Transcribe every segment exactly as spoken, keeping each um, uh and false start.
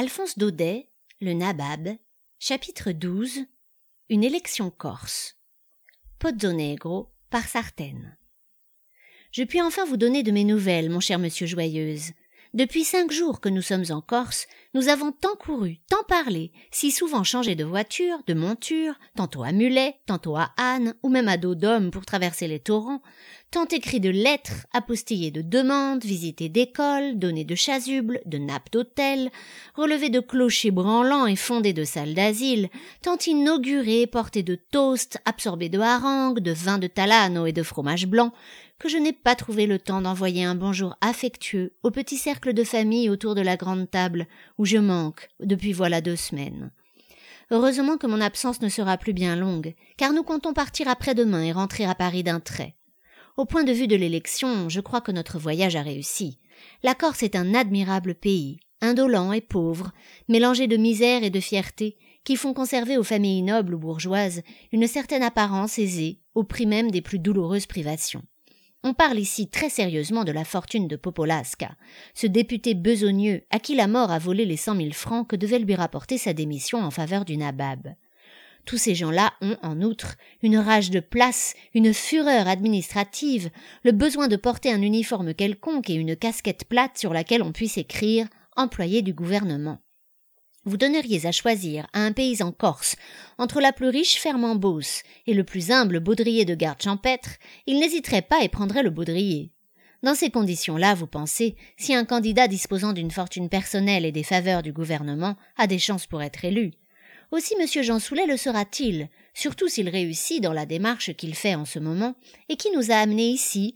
Alphonse Daudet, le Nabab, chapitre douze. Une élection corse. Pozzonegro, par Sartène. Je puis enfin vous donner de mes nouvelles, mon cher monsieur Joyeuse. Depuis cinq jours que nous sommes en Corse, nous avons tant couru, tant parlé, si souvent changé de voiture, de monture, tantôt à mulet, tantôt à âne, ou même à dos d'homme pour traverser les torrents, tant écrit de lettres, apostillé de demandes, visité d'écoles, donné de chasubles, de nappes d'hôtels, relevé de clochers branlants et fondé de salles d'asile, tant inauguré, porté de toasts, absorbé de harangues, de vin de Talano et de fromage blanc, que je n'ai pas trouvé le temps d'envoyer un bonjour affectueux au petit cercle de famille autour de la grande table où je manque depuis voilà deux semaines. Heureusement que mon absence ne sera plus bien longue, car nous comptons partir après-demain et rentrer à Paris d'un trait. Au point de vue de l'élection, je crois que notre voyage a réussi. La Corse est un admirable pays, indolent et pauvre, mélangé de misère et de fierté, qui font conserver aux familles nobles ou bourgeoises une certaine apparence aisée, au prix même des plus douloureuses privations. On parle ici très sérieusement de la fortune de Popolasca, ce député besogneux à qui la mort a volé les cent mille francs que devait lui rapporter sa démission en faveur du nabab. Tous ces gens-là ont, en outre, une rage de place, une fureur administrative, le besoin de porter un uniforme quelconque et une casquette plate sur laquelle on puisse écrire « employé du gouvernement ». Vous donneriez à choisir à un paysan corse entre la plus riche ferme en Beauce et le plus humble baudrier de garde champêtre, il n'hésiterait pas et prendrait le baudrier. Dans ces conditions-là, vous pensez, si un candidat disposant d'une fortune personnelle et des faveurs du gouvernement a des chances pour être élu. Aussi M. Jean Soulet le sera-t-il, surtout s'il réussit dans la démarche qu'il fait en ce moment et qui nous a amenés ici,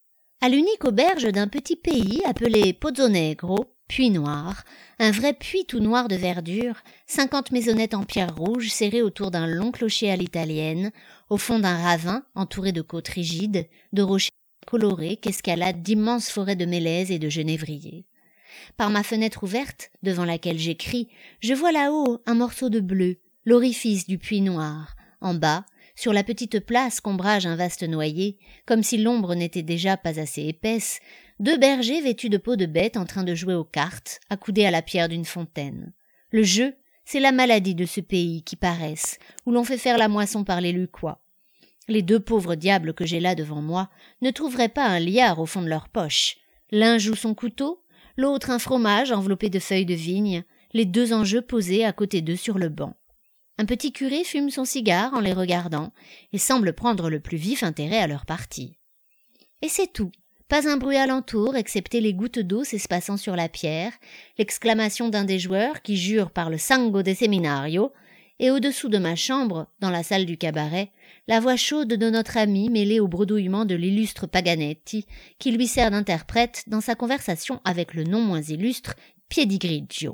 à l'unique auberge d'un petit pays appelé Pozzonegro, Puits Noir, un vrai puits tout noir de verdure, cinquante maisonnettes en pierre rouge serrées autour d'un long clocher à l'italienne, au fond d'un ravin entouré de côtes rigides, de rochers colorés qu'escaladent d'immenses forêts de mélèzes et de genévriers. Par ma fenêtre ouverte, devant laquelle j'écris, je vois là-haut un morceau de bleu, l'orifice du Puits Noir. En bas, sur la petite place qu'ombrage un vaste noyer, comme si l'ombre n'était déjà pas assez épaisse, deux bergers vêtus de peau de bête en train de jouer aux cartes, accoudés à la pierre d'une fontaine. Le jeu, c'est la maladie de ce pays qui paraisse, où l'on fait faire la moisson par les Lucquois. Les deux pauvres diables que j'ai là devant moi ne trouveraient pas un liard au fond de leur poche. L'un joue son couteau, l'autre un fromage enveloppé de feuilles de vigne, les deux en jeu posés à côté d'eux sur le banc. Un petit curé fume son cigare en les regardant et semble prendre le plus vif intérêt à leur partie. Et c'est tout. Pas un bruit alentour, excepté les gouttes d'eau s'espaçant sur la pierre, l'exclamation d'un des joueurs qui jure par le sango de seminario, et au-dessous de ma chambre, dans la salle du cabaret, la voix chaude de notre ami mêlée au bredouillement de l'illustre Paganetti, qui lui sert d'interprète dans sa conversation avec le non moins illustre Piedigrigio.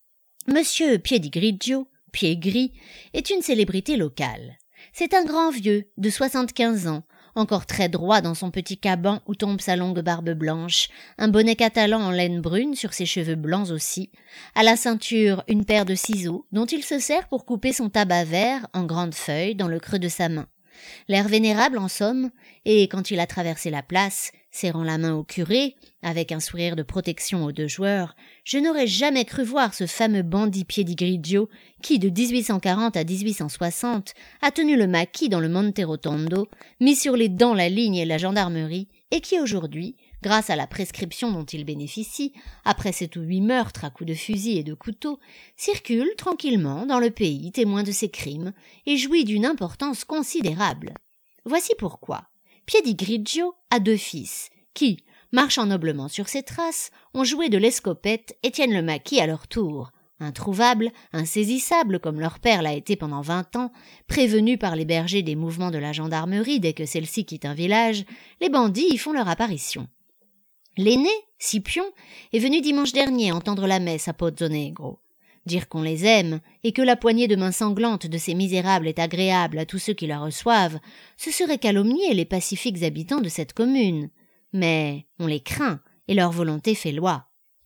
Monsieur Piedigrigio, Pied Gris, est une célébrité locale. C'est un grand vieux de soixante-quinze ans, encore très droit dans son petit caban où tombe sa longue barbe blanche, un bonnet catalan en laine brune sur ses cheveux blancs aussi, à la ceinture une paire de ciseaux dont il se sert pour couper son tabac vert en grandes feuilles dans le creux de sa main. L'air vénérable en somme, et quand il a traversé la place, serrant la main au curé, avec un sourire de protection aux deux joueurs, je n'aurais jamais cru voir ce fameux bandit Piedigrigio qui, de dix-huit cent quarante à dix-huit cent soixante, a tenu le maquis dans le Monte Rotondo, mis sur les dents la ligne et la gendarmerie, et qui aujourd'hui, grâce à la prescription dont il bénéficie, après sept ou huit meurtres à coups de fusil et de couteau, circule tranquillement dans le pays témoin de ses crimes et jouit d'une importance considérable. Voici pourquoi. Piedigrigio a deux fils, qui, marchant noblement sur ses traces, ont joué de l'escopette et tiennent le maquis à leur tour. Introuvables, insaisissables comme leur père l'a été pendant vingt ans, prévenus par les bergers des mouvements de la gendarmerie dès que celle-ci quitte un village, les bandits y font leur apparition. L'aîné, Scipion, est venu dimanche dernier entendre la messe à Pozzonegro. Dire qu'on les aime et que la poignée de main sanglante de ces misérables est agréable à tous ceux qui la reçoivent, ce serait calomnier les pacifiques habitants de cette commune. Mais on les craint et leur volonté fait loi.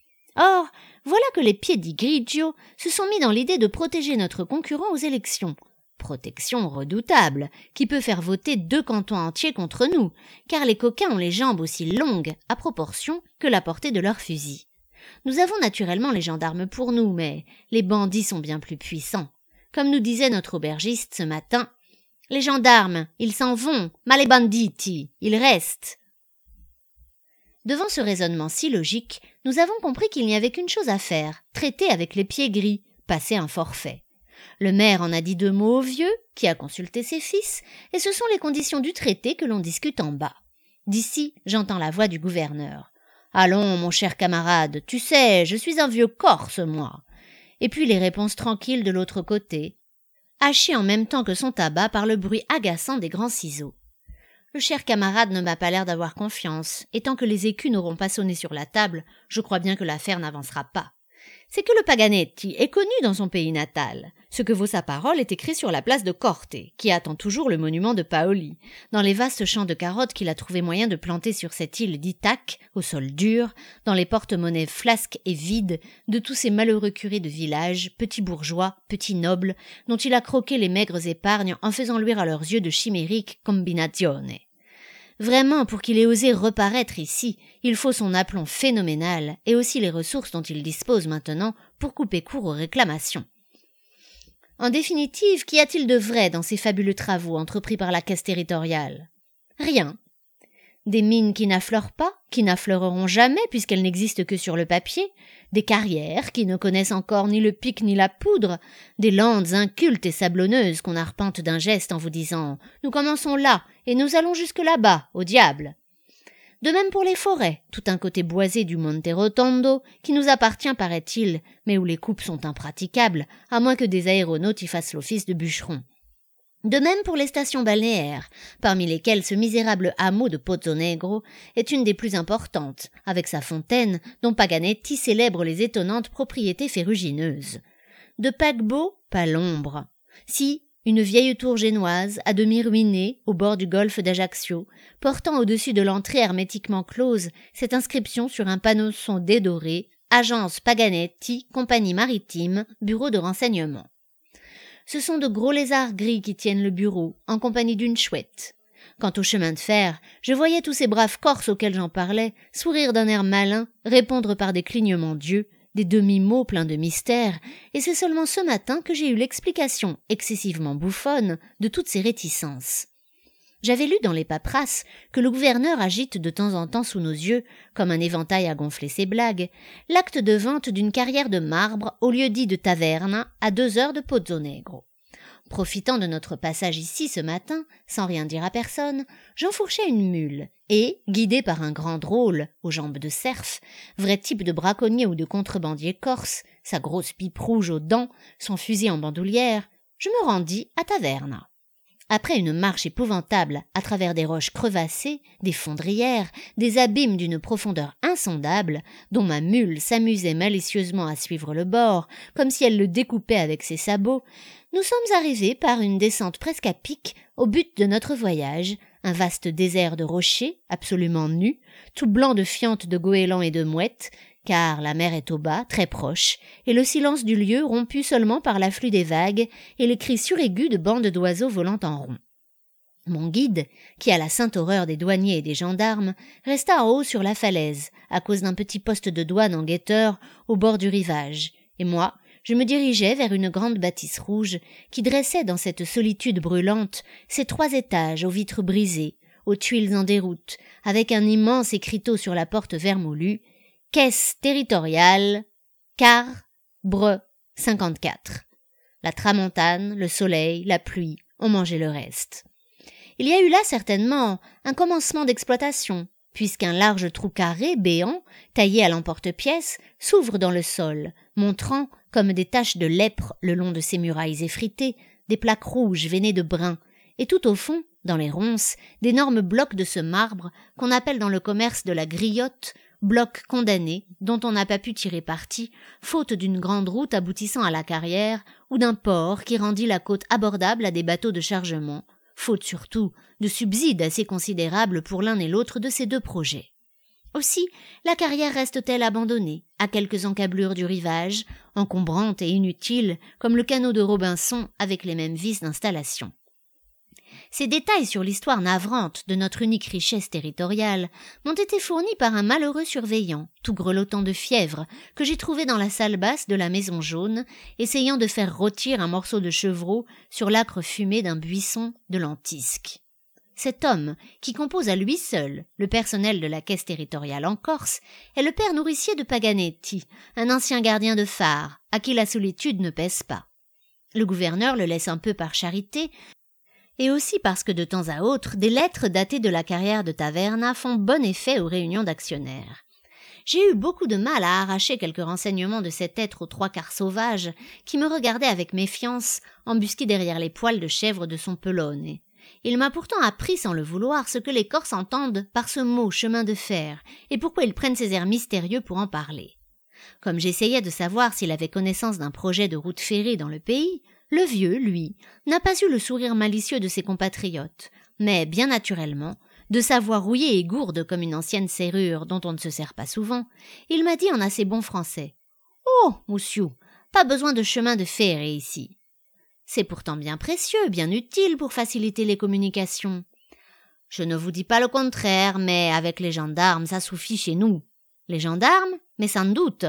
Or, voilà que les Piedigrigio se sont mis dans l'idée de protéger notre concurrent aux élections. Protection redoutable, qui peut faire voter deux cantons entiers contre nous, car les coquins ont les jambes aussi longues, à proportion, que la portée de leurs fusils. Nous avons naturellement les gendarmes pour nous, mais les bandits sont bien plus puissants. Comme nous disait notre aubergiste ce matin, « Les gendarmes, ils s'en vont, ma les banditi, ils restent !» Devant ce raisonnement si logique, nous avons compris qu'il n'y avait qu'une chose à faire, traiter avec les pieds gris, passer un forfait. Le maire en a dit deux mots au vieux, qui a consulté ses fils, et ce sont les conditions du traité que l'on discute en bas. D'ici, j'entends la voix du gouverneur. « Allons, mon cher camarade, tu sais, je suis un vieux Corse, moi. » Et puis les réponses tranquilles de l'autre côté, hachées en même temps que son tabac par le bruit agaçant des grands ciseaux. Le cher camarade ne m'a pas l'air d'avoir confiance, et tant que les écus n'auront pas sonné sur la table, je crois bien que l'affaire n'avancera pas. C'est que le Paganetti est connu dans son pays natal. Ce que vaut sa parole est écrit sur la place de Corte, qui attend toujours le monument de Paoli, dans les vastes champs de carottes qu'il a trouvé moyen de planter sur cette île d'Ithaque, au sol dur, dans les porte-monnaies flasques et vides de tous ces malheureux curés de village, petits bourgeois, petits nobles, dont il a croqué les maigres épargnes en faisant luire à leurs yeux de chimériques combinazione. Vraiment, pour qu'il ait osé reparaître ici, il faut son aplomb phénoménal et aussi les ressources dont il dispose maintenant pour couper court aux réclamations. En définitive, qu'y a-t-il de vrai dans ces fabuleux travaux entrepris par la caisse territoriale? Rien. Des mines qui n'affleurent pas, qui n'affleureront jamais puisqu'elles n'existent que sur le papier, des carrières qui ne connaissent encore ni le pic ni la poudre, des landes incultes et sablonneuses qu'on arpente d'un geste en vous disant « Nous commençons là et nous allons jusque là-bas, au diable !» De même pour les forêts, tout un côté boisé du Monte Rotondo, qui nous appartient paraît-il, mais où les coupes sont impraticables, à moins que des aéronautes y fassent l'office de bûcherons. De même pour les stations balnéaires, parmi lesquelles ce misérable hameau de Pozzo Negro est une des plus importantes, avec sa fontaine dont Paganetti célèbre les étonnantes propriétés ferrugineuses. De paquebot, pas l'ombre. Si, une vieille tour génoise, à demi ruinée, au bord du golfe d'Ajaccio, portant au-dessus de l'entrée hermétiquement close cette inscription sur un panneau sondé doré « Agence Paganetti, compagnie maritime, bureau de renseignement ». Ce sont de gros lézards gris qui tiennent le bureau, en compagnie d'une chouette. Quant au chemin de fer, je voyais tous ces braves Corses auxquels j'en parlais, sourire d'un air malin, répondre par des clignements d'yeux, des demi-mots pleins de mystère, et c'est seulement ce matin que j'ai eu l'explication excessivement bouffonne de toutes ces réticences. J'avais lu dans les paperasses que le gouverneur agite de temps en temps sous nos yeux, comme un éventail à gonfler ses blagues, l'acte de vente d'une carrière de marbre au lieu dit de taverne, à deux heures de Pozzo Negro. Profitant de notre passage ici ce matin, sans rien dire à personne, j'enfourchai une mule, et, guidé par un grand drôle, aux jambes de cerf, vrai type de braconnier ou de contrebandier corse, sa grosse pipe rouge aux dents, son fusil en bandoulière, je me rendis à Taverna. Après une marche épouvantable à travers des roches crevassées, des fondrières, des abîmes d'une profondeur insondable, dont ma mule s'amusait malicieusement à suivre le bord, comme si elle le découpait avec ses sabots, nous sommes arrivés par une descente presque à pic au but de notre voyage, un vaste désert de rochers, absolument nus, tout blanc de fientes de goélands et de mouettes, car la mer est au bas, très proche, et le silence du lieu rompu seulement par l'afflux des vagues et les cris suraigus de bandes d'oiseaux volant en rond. Mon guide, qui a la sainte horreur des douaniers et des gendarmes, resta en haut sur la falaise, à cause d'un petit poste de douane en guetteur au bord du rivage, et moi, je me dirigeais vers une grande bâtisse rouge qui dressait dans cette solitude brûlante ses trois étages aux vitres brisées, aux tuiles en déroute, avec un immense écriteau sur la porte vermoulue, Caisse territoriale, Car, Bre, cinquante-quatre. La tramontane, le soleil, la pluie ont mangé le reste. Il y a eu là certainement un commencement d'exploitation, puisqu'un large trou carré béant, taillé à l'emporte-pièce, s'ouvre dans le sol, montrant, comme des taches de lèpre le long de ses murailles effritées, des plaques rouges veinées de brun, et tout au fond, dans les ronces, d'énormes blocs de ce marbre qu'on appelle dans le commerce de la griotte, blocs condamnés, dont on n'a pas pu tirer parti, faute d'une grande route aboutissant à la carrière, ou d'un port qui rendit la côte abordable à des bateaux de chargement, faute surtout de subsides assez considérables pour l'un et l'autre de ces deux projets. Aussi, la carrière reste-t-elle abandonnée, à quelques encablures du rivage, encombrante et inutile, comme le canot de Robinson avec les mêmes vis d'installation. Ces détails sur l'histoire navrante de notre unique richesse territoriale m'ont été fournis par un malheureux surveillant, tout grelottant de fièvre, que j'ai trouvé dans la salle basse de la Maison Jaune, essayant de faire rôtir un morceau de chevreau sur l'âcre fumé d'un buisson de lentisque. Cet homme, qui compose à lui seul le personnel de la caisse territoriale en Corse, est le père nourricier de Paganetti, un ancien gardien de phare, à qui la solitude ne pèse pas. Le gouverneur le laisse un peu par charité, et aussi parce que de temps à autre, des lettres datées de la carrière de Taverna font bon effet aux réunions d'actionnaires. J'ai eu beaucoup de mal à arracher quelques renseignements de cet être aux trois quarts sauvage qui me regardait avec méfiance, embusqué derrière les poils de chèvre de son pelone. Il m'a pourtant appris sans le vouloir ce que les Corses entendent par ce mot chemin de fer et pourquoi ils prennent ces airs mystérieux pour en parler. Comme j'essayais de savoir s'il avait connaissance d'un projet de route ferrée dans le pays, le vieux, lui, n'a pas eu le sourire malicieux de ses compatriotes, mais, bien naturellement, de sa voix rouillée et gourde comme une ancienne serrure dont on ne se sert pas souvent, il m'a dit en assez bon français « Oh, monsieur, pas besoin de chemin de fer ici. » C'est pourtant bien précieux, bien utile pour faciliter les communications. Je ne vous dis pas le contraire, mais avec les gendarmes, ça suffit chez nous. Les gendarmes? Mais sans doute.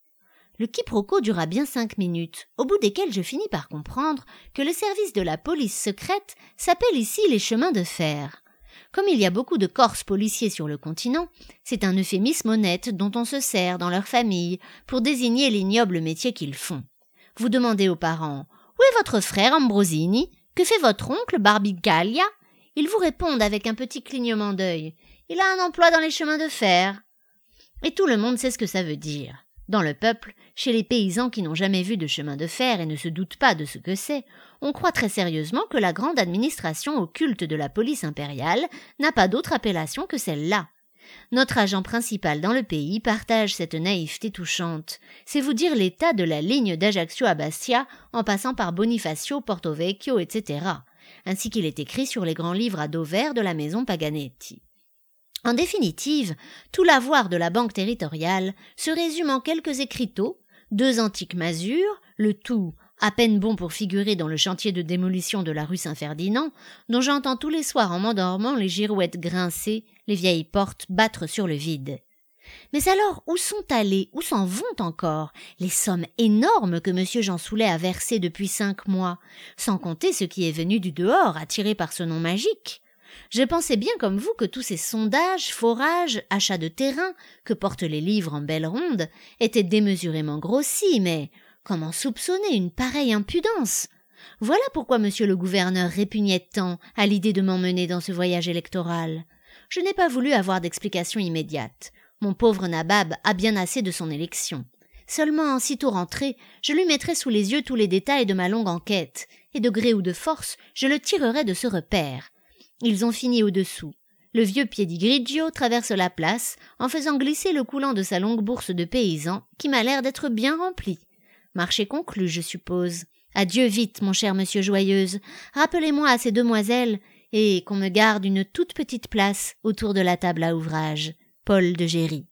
Le quiproquo dura bien cinq minutes, au bout desquelles je finis par comprendre que le service de la police secrète s'appelle ici les chemins de fer. Comme il y a beaucoup de Corses policiers sur le continent, c'est un euphémisme honnête dont on se sert dans leur famille pour désigner l'ignoble métier qu'ils font. Vous demandez aux parents « Où est votre frère Ambrosini? Que fait votre oncle Barbicaglia ?» Ils vous répondent avec un petit clignement d'œil « Il a un emploi dans les chemins de fer. » Et tout le monde sait ce que ça veut dire. Dans le peuple, chez les paysans qui n'ont jamais vu de chemin de fer et ne se doutent pas de ce que c'est, on croit très sérieusement que la grande administration occulte de la police impériale n'a pas d'autre appellation que celle-là. Notre agent principal dans le pays partage cette naïveté touchante. C'est vous dire l'état de la ligne d'Ajaccio à Bastia en passant par Bonifacio, Porto Vecchio, et cetera, ainsi qu'il est écrit sur les grands livres à dos vert de la maison Paganetti. En définitive, tout l'avoir de la banque territoriale se résume en quelques écriteaux, deux antiques masures, le tout à peine bon pour figurer dans le chantier de démolition de la rue Saint-Ferdinand, dont j'entends tous les soirs en m'endormant les girouettes grincer, les vieilles portes battre sur le vide. Mais alors, où sont allées, où s'en vont encore les sommes énormes que M. Jean Soulet a versées depuis cinq mois, sans compter ce qui est venu du dehors, attiré par ce nom magique? Je pensais bien comme vous que tous ces sondages, forages, achats de terrain que portent les livres en belle ronde étaient démesurément grossis, mais comment soupçonner une pareille impudence? Voilà pourquoi monsieur le gouverneur répugnait tant à l'idée de m'emmener dans ce voyage électoral. Je n'ai pas voulu avoir d'explication immédiate. Mon pauvre Nabab a bien assez de son élection. Seulement, sitôt rentré, je lui mettrai sous les yeux tous les détails de ma longue enquête, et de gré ou de force, je le tirerai de ce repère. Ils ont fini au-dessous. Le vieux Piedigrigio traverse la place en faisant glisser le coulant de sa longue bourse de paysan qui m'a l'air d'être bien remplie. Marché conclu, je suppose. Adieu vite, mon cher monsieur Joyeuse. Rappelez-moi à ces demoiselles et qu'on me garde une toute petite place autour de la table à ouvrage. Paul de Géry.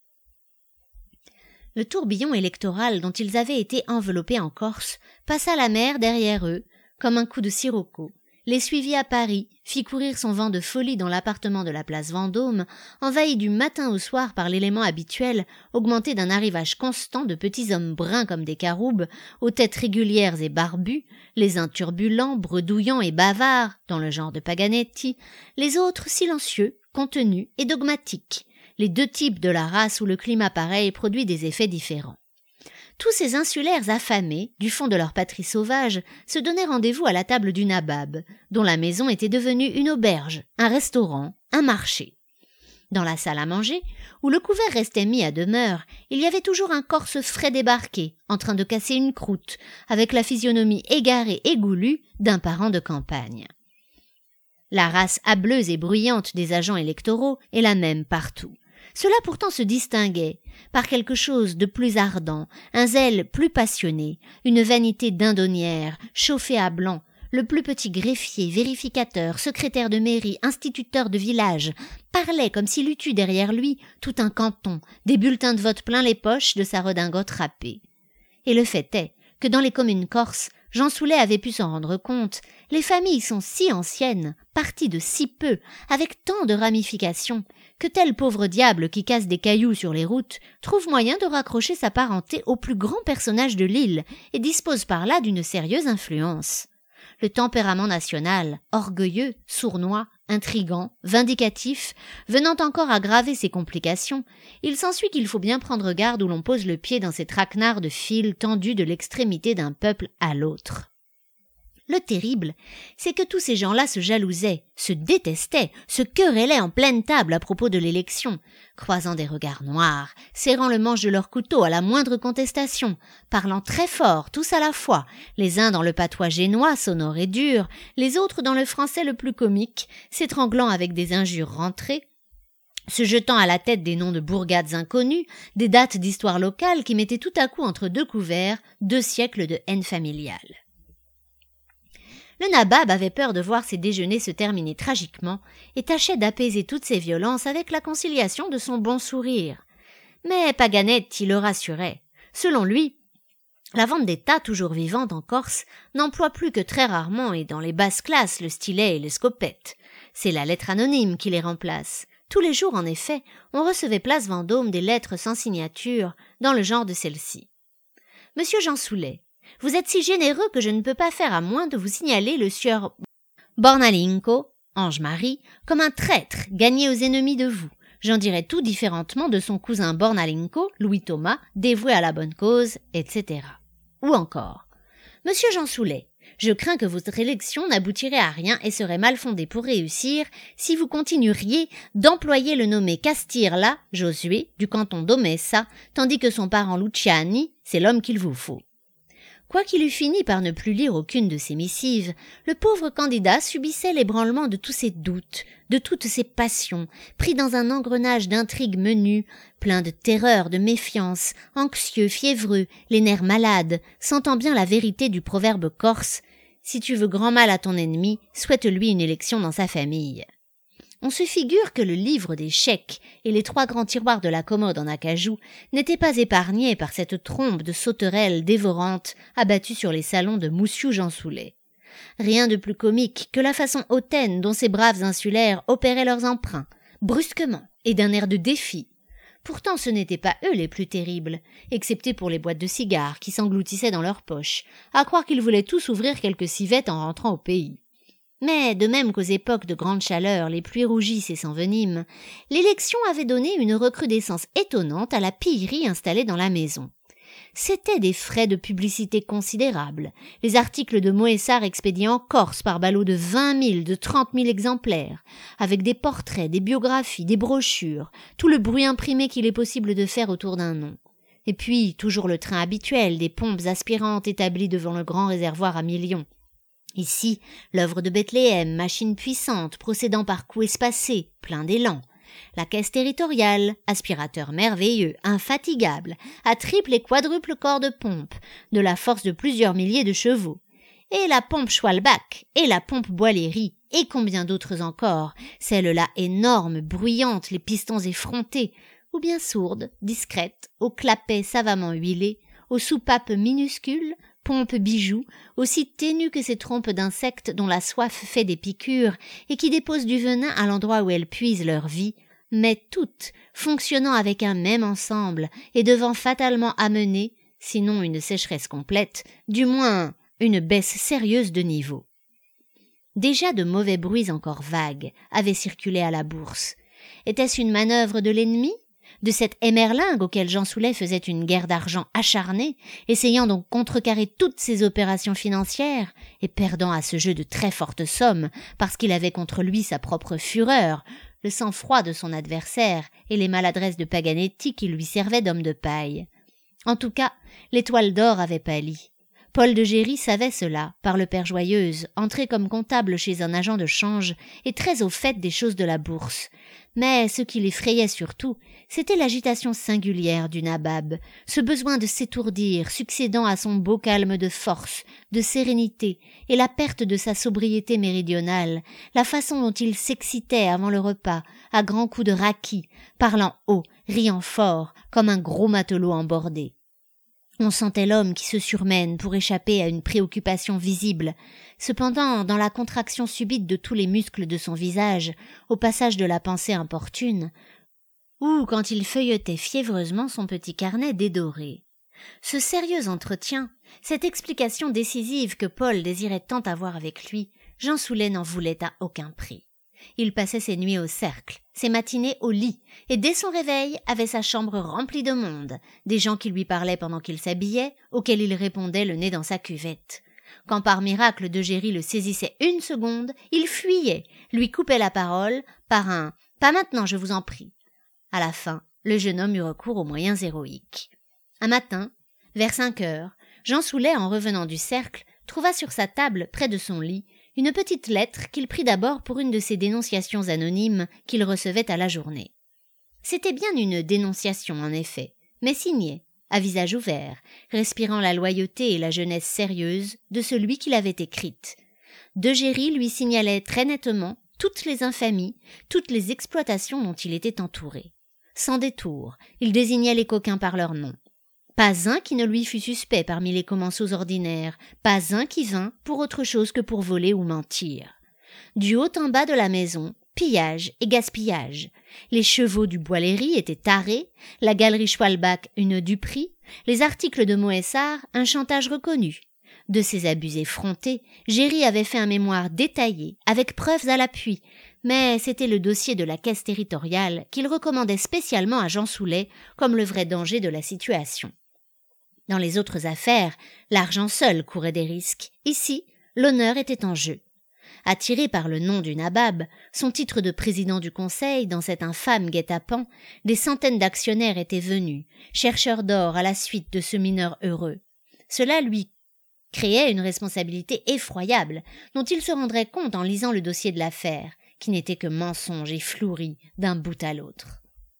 Le tourbillon électoral dont ils avaient été enveloppés en Corse passa la mer derrière eux comme un coup de sirocco, les suivit à Paris, fit courir son vent de folie dans l'appartement de la place Vendôme, envahi du matin au soir par l'élément habituel, augmenté d'un arrivage constant de petits hommes bruns comme des caroubes, aux têtes régulières et barbues, les uns turbulents, bredouillants et bavards, dans le genre de Paganetti, les autres silencieux, contenus et dogmatiques, les deux types de la race où le climat pareil produit des effets différents. Tous ces insulaires affamés, du fond de leur patrie sauvage, se donnaient rendez-vous à la table du nabab, dont la maison était devenue une auberge, un restaurant, un marché. Dans la salle à manger, où le couvert restait mis à demeure, il y avait toujours un Corse frais débarqué, en train de casser une croûte, avec la physionomie égarée et goulue d'un parent de campagne. La race hâbleuse et bruyante des agents électoraux est la même partout. Cela pourtant se distinguait par quelque chose de plus ardent, un zèle plus passionné, une vanité dindonnière, chauffée à blanc, le plus petit greffier, vérificateur, secrétaire de mairie, instituteur de village, parlait comme s'il eût eu derrière lui tout un canton, des bulletins de vote plein les poches de sa redingote râpée. Et le fait est que dans les communes corses, Jean Soulet avait pu s'en rendre compte, les familles sont si anciennes, parties de si peu, avec tant de ramifications, que tel pauvre diable qui casse des cailloux sur les routes trouve moyen de raccrocher sa parenté au plus grand personnage de l'île et dispose par là d'une sérieuse influence. Le tempérament national, orgueilleux, sournois, intrigant, vindicatif, venant encore aggraver ces complications, il s'ensuit qu'il faut bien prendre garde où l'on pose le pied dans ces traquenards de fils tendus de l'extrémité d'un peuple à l'autre. Le terrible, c'est que tous ces gens-là se jalousaient, se détestaient, se querellaient en pleine table à propos de l'élection, croisant des regards noirs, serrant le manche de leur couteau à la moindre contestation, parlant très fort tous à la fois, les uns dans le patois génois sonore et dur, les autres dans le français le plus comique, s'étranglant avec des injures rentrées, se jetant à la tête des noms de bourgades inconnues, des dates d'histoire locale qui mettaient tout à coup entre deux couverts deux siècles de haine familiale. Le nabab avait peur de voir ses déjeuners se terminer tragiquement et tâchait d'apaiser toutes ces violences avec la conciliation de son bon sourire. Mais Paganette y le rassurait. Selon lui, la vendetta, toujours vivante en Corse, n'emploie plus que très rarement et dans les basses classes le stylet et les scopettes. C'est la lettre anonyme qui les remplace. Tous les jours, en effet, on recevait place Vendôme des lettres sans signature, dans le genre de celle-ci. Monsieur Jean Soulet, vous êtes si généreux que je ne peux pas faire à moins de vous signaler le sieur Bornalinco, Ange-Marie, comme un traître gagné aux ennemis de vous. J'en dirai tout différemment de son cousin Bornalinco, Louis-Thomas, dévoué à la bonne cause, et cetera. Ou encore, Monsieur Jean Soulet, je crains que votre élection n'aboutirait à rien et serait mal fondée pour réussir si vous continueriez d'employer le nommé Castirla, Josué, du canton d'Omessa, tandis que son parent Luciani, c'est l'homme qu'il vous faut. Quoiqu'il eût fini par ne plus lire aucune de ces missives, le pauvre candidat subissait l'ébranlement de tous ses doutes, de toutes ses passions, pris dans un engrenage d'intrigues menues, plein de terreur, de méfiance, anxieux, fiévreux, les nerfs malades, sentant bien la vérité du proverbe corse « Si tu veux grand mal à ton ennemi, souhaite-lui une élection dans sa famille ». On se figure que le livre des chèques et les trois grands tiroirs de la commode en acajou n'étaient pas épargnés par cette trombe de sauterelles dévorantes abattue sur les salons de Moussiou Jean Soulet. Rien de plus comique que la façon hautaine dont ces braves insulaires opéraient leurs emprunts, brusquement et d'un air de défi. Pourtant ce n'étaient pas eux les plus terribles, excepté pour les boîtes de cigares qui s'engloutissaient dans leurs poches, à croire qu'ils voulaient tous ouvrir quelques civettes en rentrant au pays. Mais, de même qu'aux époques de grande chaleur, les pluies rougissent et s'enveniment, l'élection avait donné une recrudescence étonnante à la pillerie installée dans la maison. C'étaient des frais de publicité considérables, les articles de Moessard expédiés en Corse par ballots de vingt mille, de trente mille exemplaires, avec des portraits, des biographies, des brochures, tout le bruit imprimé qu'il est possible de faire autour d'un nom. Et puis, toujours le train habituel des pompes aspirantes établies devant le grand réservoir à millions. Ici, l'œuvre de Bethléem, machine puissante, procédant par coups espacés, plein d'élan. La caisse territoriale, aspirateur merveilleux, infatigable, à triple et quadruple corps de pompe, de la force de plusieurs milliers de chevaux. Et la pompe Schwalbach, et la pompe Boilerie, et combien d'autres encore, celles-là énormes, bruyantes, les pistons effrontés, ou bien sourdes, discrètes, aux clapets savamment huilés, aux soupapes minuscules, pompes bijoux, aussi ténues que ces trompes d'insectes dont la soif fait des piqûres et qui déposent du venin à l'endroit où elles puisent leur vie, mais toutes fonctionnant avec un même ensemble et devant fatalement amener, sinon une sécheresse complète, du moins une baisse sérieuse de niveau. Déjà de mauvais bruits encore vagues avaient circulé à la bourse. Était-ce une manœuvre de l'ennemi ? De cet émerlingue auquel Jean Soulet faisait une guerre d'argent acharnée, essayant donc contrecarrer toutes ses opérations financières, et perdant à ce jeu de très fortes sommes, parce qu'il avait contre lui sa propre fureur, le sang-froid de son adversaire et les maladresses de Paganetti qui lui servaient d'homme de paille. En tout cas, l'étoile d'or avait pâli. Paul de Géry savait cela, par le père Joyeuse, entré comme comptable chez un agent de change et très au fait des choses de la bourse. Mais ce qui l'effrayait surtout, c'était l'agitation singulière du nabab, ce besoin de s'étourdir succédant à son beau calme de force, de sérénité, et la perte de sa sobriété méridionale, la façon dont il s'excitait avant le repas, à grands coups de raki, parlant haut, riant fort, comme un gros matelot embordé. On sentait l'homme qui se surmène pour échapper à une préoccupation visible. Cependant, dans la contraction subite de tous les muscles de son visage, au passage de la pensée importune, ou quand il feuilletait fiévreusement son petit carnet dédoré. Ce sérieux entretien, cette explication décisive que Paul désirait tant avoir avec lui, Jean Soulet n'en voulait à aucun prix. Il passait ses nuits au cercle, ses matinées au lit, et dès son réveil avait sa chambre remplie de monde, des gens qui lui parlaient pendant qu'il s'habillait, auxquels il répondait le nez dans sa cuvette. Quand par miracle de Géry le saisissait une seconde, il fuyait, lui coupait la parole par un « pas maintenant, je vous en prie ». À la fin, le jeune homme eut recours aux moyens héroïques. Un matin, vers cinq heures, Jean Soulet, en revenant du cercle, trouva sur sa table, près de son lit, une petite lettre qu'il prit d'abord pour une de ces dénonciations anonymes qu'il recevait à la journée. C'était bien une dénonciation, en effet, mais signée, à visage ouvert, respirant la loyauté et la jeunesse sérieuse de celui qui l'avait écrite. De Géry lui signalait très nettement toutes les infamies, toutes les exploitations dont il était entouré. Sans détour, il désignait les coquins par leur nom. Pas un qui ne lui fût suspect parmi les commensaux ordinaires, pas un qui vînt pour autre chose que pour voler ou mentir. Du haut en bas de la maison, pillage et gaspillage. Les chevaux du Boilerie étaient tarés, la galerie Schwalbach une duperie, les articles de Moessard un chantage reconnu. De ces abus effrontés, Géry avait fait un mémoire détaillé, avec preuves à l'appui, mais c'était le dossier de la caisse territoriale qu'il recommandait spécialement à Jean Soulet comme le vrai danger de la situation. Dans les autres affaires, l'argent seul courait des risques. Ici, l'honneur était en jeu. Attiré par le nom du nabab, son titre de président du conseil dans cet infâme guet-apens, des centaines d'actionnaires étaient venus, chercheurs d'or à la suite de ce mineur heureux. Cela lui créait une responsabilité effroyable, dont il se rendrait compte en lisant le dossier de l'affaire, qui n'était que mensonge et flouerie d'un bout à l'autre.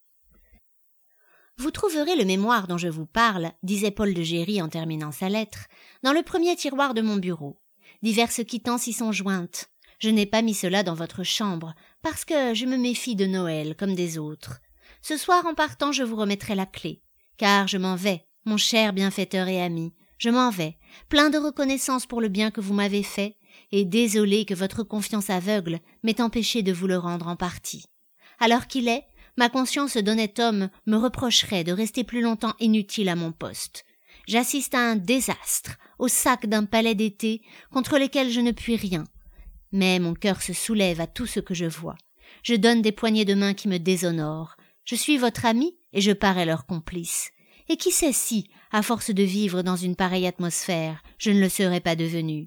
« Vous trouverez le mémoire dont je vous parle, disait Paul de Géry en terminant sa lettre, dans le premier tiroir de mon bureau. Diverses quittances y sont jointes. Je n'ai pas mis cela dans votre chambre, parce que je me méfie de Noël comme des autres. Ce soir, en partant, je vous remettrai la clé, car je m'en vais, mon cher bienfaiteur et ami, je m'en vais, plein de reconnaissance pour le bien que vous m'avez fait, et désolé que votre confiance aveugle m'ait empêché de vous le rendre en partie. À l'heure qu'il est, ma conscience d'honnête homme me reprocherait de rester plus longtemps inutile à mon poste. J'assiste à un désastre, au sac d'un palais d'été, contre lesquels je ne puis rien. Mais mon cœur se soulève à tout ce que je vois. Je donne des poignées de main qui me déshonorent. Je suis votre ami et je parais leur complice. Et qui sait si, à force de vivre dans une pareille atmosphère, je ne le serais pas devenu.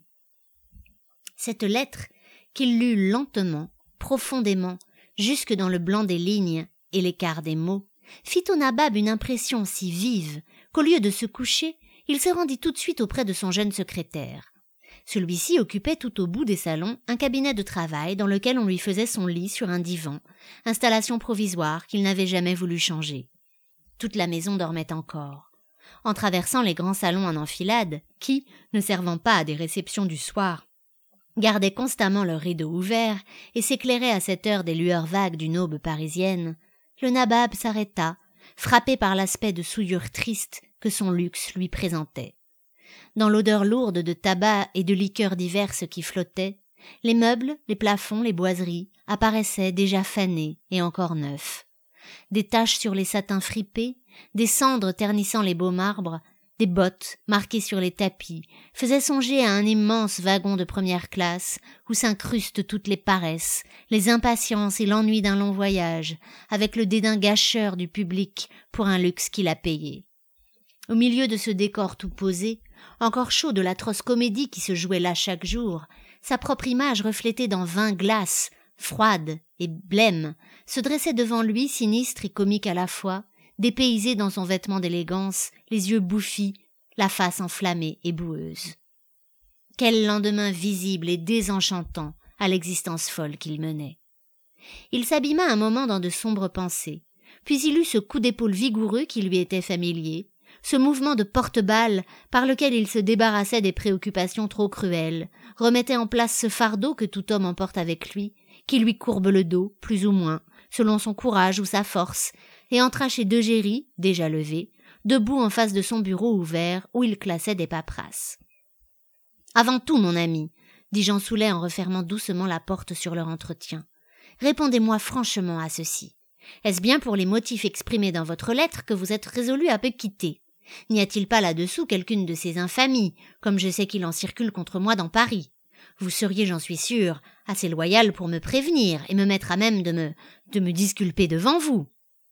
Cette lettre, qu'il lut lentement, profondément, jusque dans le blanc des lignes et l'écart des mots, fit au nabab une impression si vive qu'au lieu de se coucher, il se rendit tout de suite auprès de son jeune secrétaire. Celui-ci occupait tout au bout des salons un cabinet de travail dans lequel on lui faisait son lit sur un divan, installation provisoire qu'il n'avait jamais voulu changer. Toute la maison dormait encore. En traversant les grands salons en enfilade, qui, ne servant pas à des réceptions du soir, gardaient constamment leurs rideaux ouverts et s'éclairaient à cette heure des lueurs vagues d'une aube parisienne, le nabab s'arrêta, frappé par l'aspect de souillure triste que son luxe lui présentait. Dans l'odeur lourde de tabac et de liqueurs diverses qui flottaient, les meubles, les plafonds, les boiseries apparaissaient déjà fanés et encore neufs. Des taches sur les satins fripés, des cendres ternissant les beaux marbres, des bottes marquées sur les tapis faisaient songer à un immense wagon de première classe où s'incrustent toutes les paresses, les impatiences et l'ennui d'un long voyage, avec le dédain gâcheur du public pour un luxe qu'il a payé. Au milieu de ce décor tout posé, encore chaud de l'atroce comédie qui se jouait là chaque jour, sa propre image reflétée dans vingt glaces, froide et blême, se dressait devant lui sinistre et comique à la fois, dépaysé dans son vêtement d'élégance, les yeux bouffis, la face enflammée et boueuse. Quel lendemain visible et désenchantant à l'existence folle qu'il menait. Il s'abîma un moment dans de sombres pensées, puis il eut ce coup d'épaule vigoureux qui lui était familier, ce mouvement de porte-balle par lequel il se débarrassait des préoccupations trop cruelles, remettait en place ce fardeau que tout homme emporte avec lui, qui lui courbe le dos, plus ou moins, selon son courage ou sa force, et entra chez De Géry, déjà levé, debout en face de son bureau ouvert où il classait des paperasses. « Avant tout, mon ami, dit Jean Soulet en refermant doucement la porte sur leur entretien, répondez-moi franchement à ceci. Est-ce bien pour les motifs exprimés dans votre lettre que vous êtes résolu à me quitter ? N'y a-t-il pas là-dessous quelqu'une de ces infamies, comme je sais qu'il en circule contre moi dans Paris ? Vous seriez, j'en suis sûr, assez loyal pour me prévenir et me mettre à même de me, de me disculper devant vous. »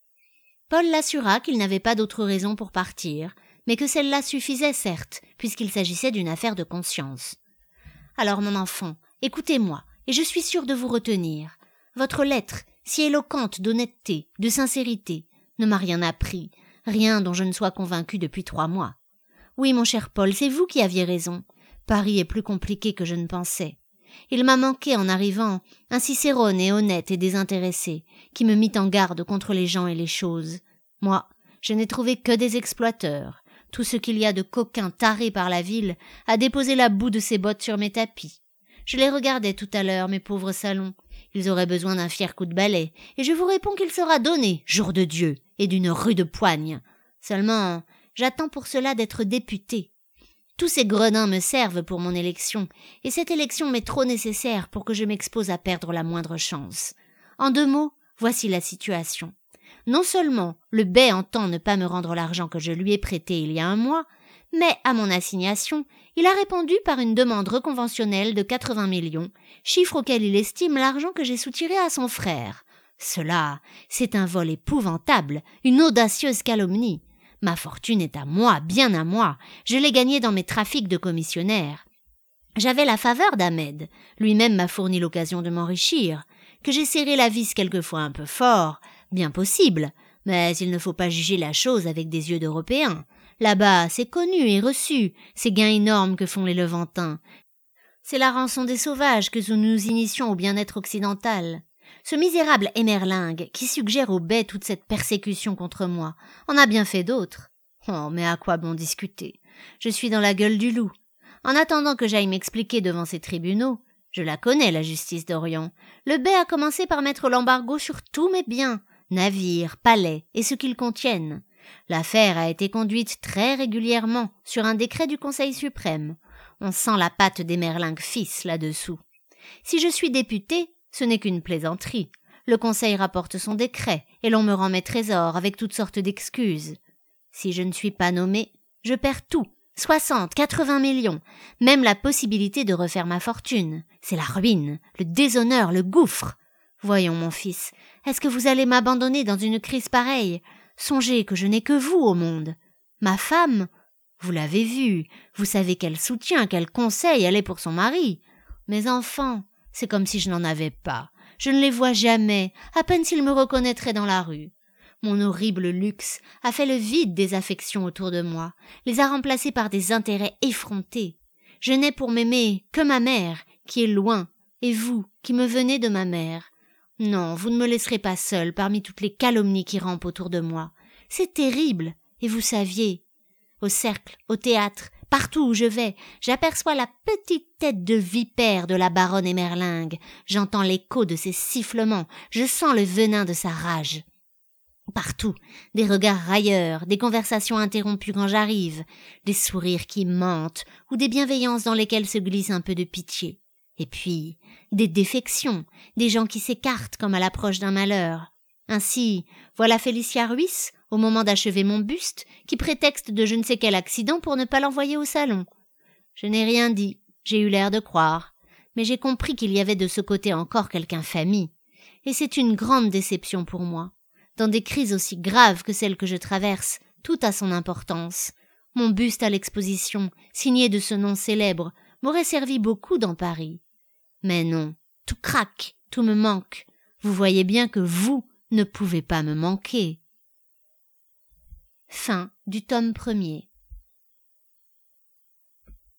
Paul l'assura qu'il n'avait pas d'autre raison pour partir, mais que celle-là suffisait certes, puisqu'il s'agissait d'une affaire de conscience. « Alors, mon enfant, écoutez-moi, et je suis sûr de vous retenir. Votre lettre, si éloquente d'honnêteté, de sincérité, ne m'a rien appris, rien dont je ne sois convaincu depuis trois mois. Oui, mon cher Paul, c'est vous qui aviez raison. Paris est plus compliqué que je ne pensais. Il m'a manqué en arrivant un Cicérone et honnête et désintéressé, qui me mit en garde contre les gens et les choses. Moi, je n'ai trouvé que des exploiteurs, tout ce qu'il y a de coquins tarés par la ville à déposer la boue de ses bottes sur mes tapis. Je les regardais tout à l'heure, mes pauvres salons. Ils auraient besoin d'un fier coup de balai, et je vous réponds qu'il sera donné, jour de Dieu, et d'une rude poigne. Seulement, j'attends pour cela d'être député. Tous ces gredins me servent pour mon élection, et cette élection m'est trop nécessaire pour que je m'expose à perdre la moindre chance. En deux mots, voici la situation. Non seulement le bey entend ne pas me rendre l'argent que je lui ai prêté il y a un mois, mais à mon assignation, il a répondu par une demande reconventionnelle de quatre-vingts millions, chiffre auquel il estime l'argent que j'ai soutiré à son frère. Cela, c'est un vol épouvantable, une audacieuse calomnie. Ma fortune est à moi, bien à moi. Je l'ai gagnée dans mes trafics de commissionnaire. J'avais la faveur d'Ahmed. Lui-même m'a fourni l'occasion de m'enrichir. Que j'ai serré la vis quelquefois un peu fort, bien possible. Mais il ne faut pas juger la chose avec des yeux d'Européens. Là-bas, c'est connu et reçu, ces gains énormes que font les Levantins. C'est la rançon des sauvages que nous nous initions au bien-être occidental. Ce misérable Emerlingue, qui suggère au bey toute cette persécution contre moi, en a bien fait d'autres. Oh, mais à quoi bon discuter ? Je suis dans la gueule du loup. En attendant que j'aille m'expliquer devant ces tribunaux, je la connais, la justice d'Orient, le bey a commencé par mettre l'embargo sur tous mes biens, navires, palais et ce qu'ils contiennent. L'affaire a été conduite très régulièrement sur un décret du Conseil suprême. On sent la patte d'Emerlingue fils là-dessous. Si je suis député, ce n'est qu'une plaisanterie. Le Conseil rapporte son décret et l'on me rend mes trésors avec toutes sortes d'excuses. Si je ne suis pas nommé, je perds tout, soixante, quatre-vingts millions, même la possibilité de refaire ma fortune. C'est la ruine, le déshonneur, le gouffre. Voyons, mon fils, est-ce que vous allez m'abandonner dans une crise pareille ? Songez que je n'ai que vous au monde. Ma femme, vous l'avez vue, vous savez quel soutien, quel conseil elle est pour son mari. Mes enfants, c'est comme si je n'en avais pas. Je ne les vois jamais, à peine s'ils me reconnaîtraient dans la rue. Mon horrible luxe a fait le vide des affections autour de moi, les a remplacées par des intérêts effrontés. Je n'ai pour m'aimer que ma mère, qui est loin, et vous, qui me venez de ma mère. Non, vous ne me laisserez pas seule parmi toutes les calomnies qui rampent autour de moi. C'est terrible, et vous saviez. Au cercle, au théâtre, partout où je vais, j'aperçois la petite tête de vipère de la baronne Emerlingue. J'entends l'écho de ses sifflements, je sens le venin de sa rage. Partout, des regards railleurs, des conversations interrompues quand j'arrive, des sourires qui mentent, ou des bienveillances dans lesquelles se glisse un peu de pitié. Et puis, des défections, des gens qui s'écartent comme à l'approche d'un malheur. Ainsi, voilà Félicia Ruiz, au moment d'achever mon buste, qui prétexte de je ne sais quel accident pour ne pas l'envoyer au salon. Je n'ai rien dit, j'ai eu l'air de croire, mais j'ai compris qu'il y avait de ce côté encore quelque infamie, et c'est une grande déception pour moi. Dans des crises aussi graves que celles que je traverse, tout a son importance. Mon buste à l'exposition, signé de ce nom célèbre, m'aurait servi beaucoup dans Paris. Mais non, tout craque, tout me manque. Vous voyez bien que vous ne pouvez pas me manquer. Fin du tome premier.